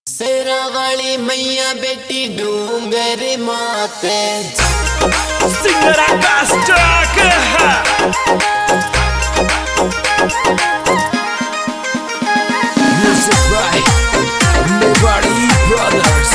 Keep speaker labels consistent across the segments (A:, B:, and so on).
A: सेरा वाली मैया बेटी डूंगर माते
B: Singer Agastak. Music by Nobody Brothers.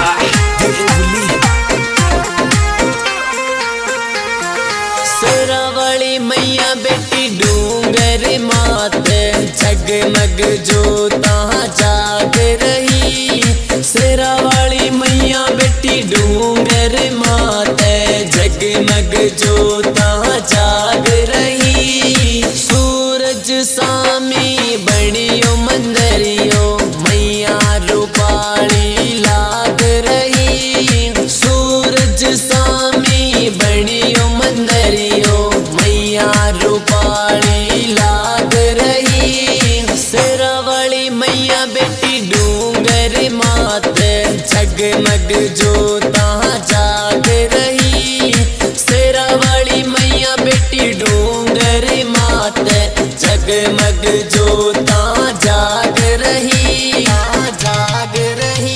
A: सेरा वाली मैया बेटी डूंगर माते जगमग जोता जाग रही। सेरा वाली मैया बेटी डूंगर माते जगमग जोता जाग रही। सूरज सामी बनियो मंदरियो मैया रूपाली लाग रही। सूरज सामी बनियो मंदरियो मैया रूपाली लाग रही। सेरा वाली मैया बेटी डूंगर माते जगमग जोता जाग रही। सेरा वाली मैया बेटी डूंगर माते जगमग जोता जाग रही, जाग रही।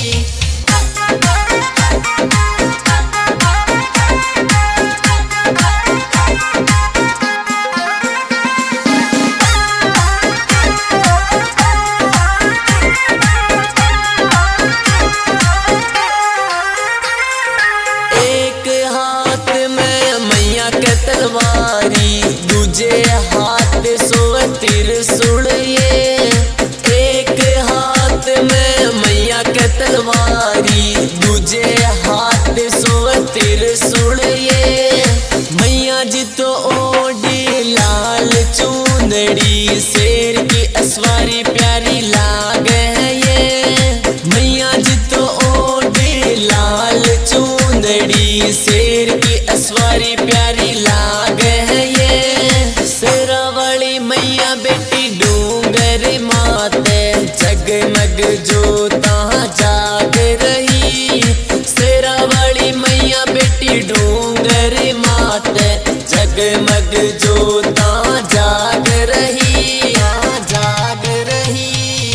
A: एक हाथ में मैया के तलवारी, दूजे हाथ सोवे त्रिशूल ये। एक हाथ में मैया के तलवारी, दूजे हाथ सोवे त्रिशूल ये। मैया जी तो ओढ़ी लाल चुंदड़ी, शेर की असवारी प्यारी लागे है ये। मैया जी तो ओढ़ी लाल चुंदड़ी, शेर की असवारी प्यारी लागे है ये। सेरा वाली मैया बेटी डूंगर माते जगमग जोता जाग रही। सेरा वाली मैया बेटी डूंगर माते जगमग जोता जाग रही, जाग रही।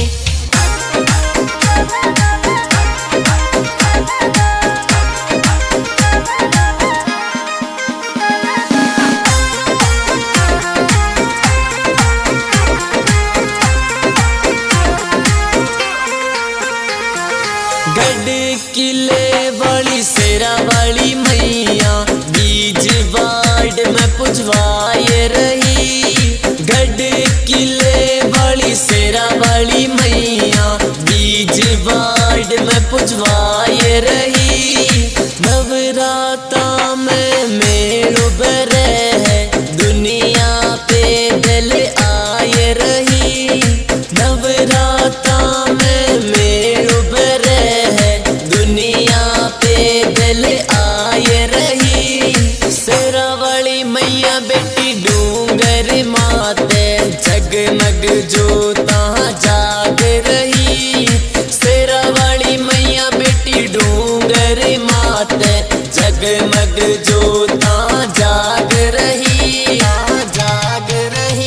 A: गढ़ किले वाली सेरा वाली मैया बीज वार्ड में पुजवाए रही। गढ़ किले वाली सेरा वाली मैया बीज वार्ड में पुजवाए रही। नवराता में मेलो बरे है, दुनिया पे दिल आए रही। नवराता में मेलो बरे है, दुनिया पे दिल आए रही। सेरा वाली मैया बेटी डूंगर माते जगमग जोता जाग रही। सेरा वाली मैया बेटी डूंगर माते जगमग जोता जाग रही, जाग रही।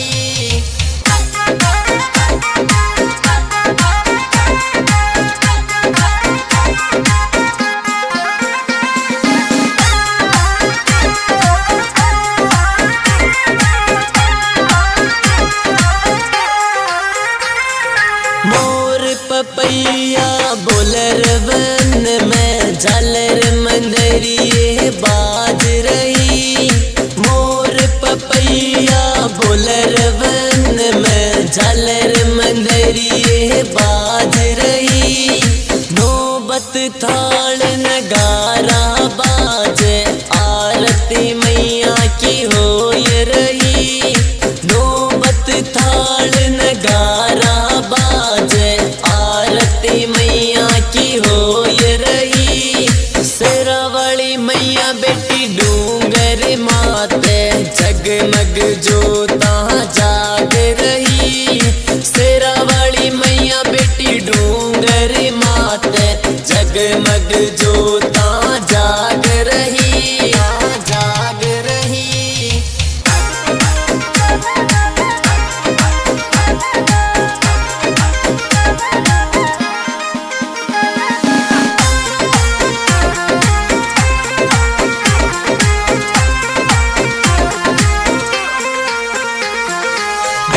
A: मोर पपैया बोलर वन में झालर मंदरिए बाज रही। मोर पपैया बोलर वन में झालर मंदरिए बाज रही। नौबत थाल नगारा बाजे, आरती मैया की होय रही। नौबत थाल नगारा बाजे, आरती मैया की होय रही। सेरा वाली मैया बेटी डूंगर माते जगमग जोता जाग रही। सेरा वाली मैया बेटी डूंगर माते जगमग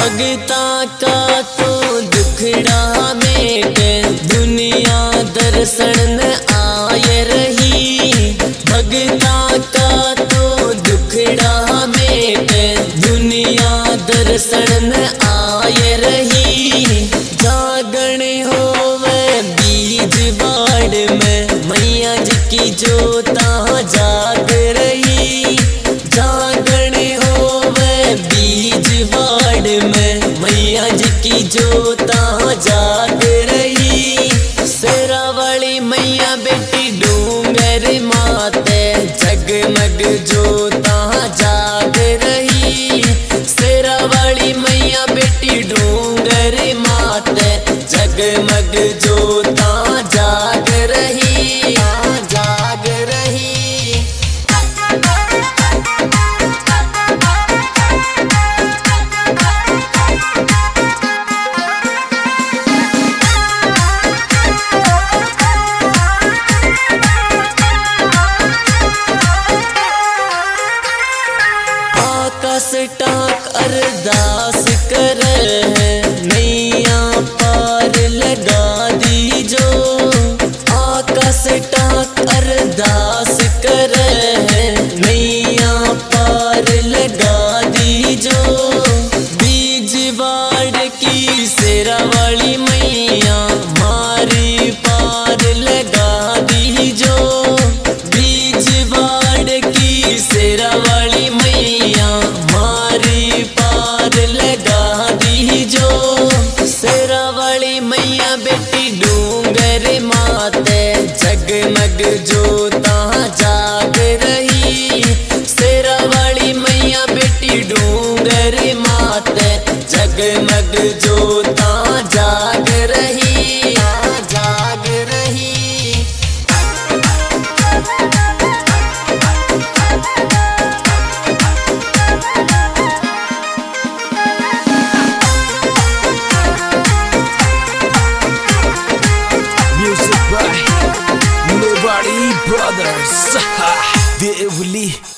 A: भगता का तो दुखड़ा मेटे, दुनिया दर्शन आए रही। भगता का तो दुखड़ा मेटे, दुनिया दर्शन आए रही। जागण होवे बीज बाड़ में, मैया जी की जोता जाग रही। जागण होवे बीज बाड़ में, मैया जी की जोता जाग रही। शेरा वाली मैया बेटी डूंगर माते, जगमग जोता जाग रही। शेरा वाली मैया बेटी डूंगर माते, जगमग जोता जाग रही, जाग रही। आकाश टाक अरदास कर है, नैया पार लगा दीजो। आकाश टाक अरदास कर है, नैया पार लगा दीजो। बीज बाड़ की शेरा वाली मैया, मारी पार लगा दीजो। बीज बाड़ की शेरा वाली मैया, मारी पार लगा दीजो। शेरा वाली मैया बेटी डूंगर माते, जगमग जोता जाग रही। शेरा वाली मैया बेटी डूंगर माते, जगमग जोता जाग रही, जाग रही।
B: Music by Nobody Brothers. Devli.